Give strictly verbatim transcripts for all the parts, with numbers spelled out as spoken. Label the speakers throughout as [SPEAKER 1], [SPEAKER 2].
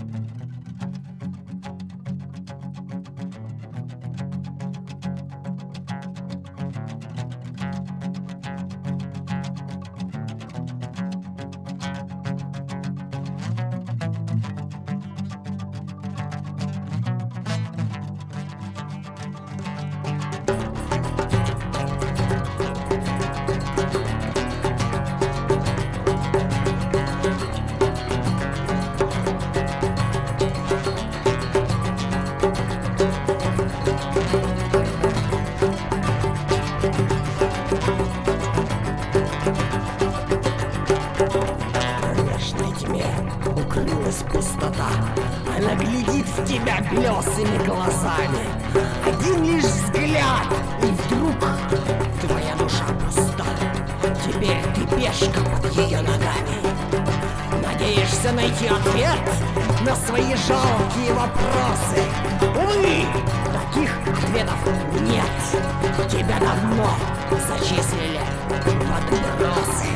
[SPEAKER 1] Укрылась пустота, она глядит в тебя белесыми глазами. Один лишь взгляд, и вдруг твоя душа пуста. Теперь ты пешка под ее ногами. Надеешься найти ответ на свои жалкие вопросы. Увы, таких ответов нет. Тебя давно зачислили в отбросы.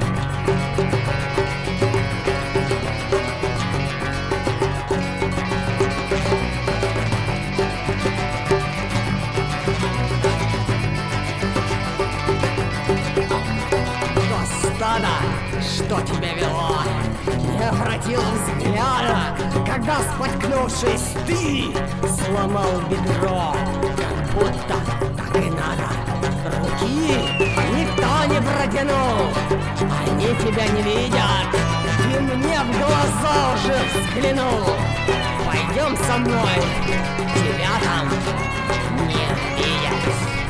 [SPEAKER 1] Стадо, что тебя вело, не обратил взгляда, когда, споткнувшись, ты сломал бедро. Как будто так и надо. Руки никто не протянул, они тебя не видят. Ты мне в глаза уже взглянул. Пойдем со мной, тебя там не видят.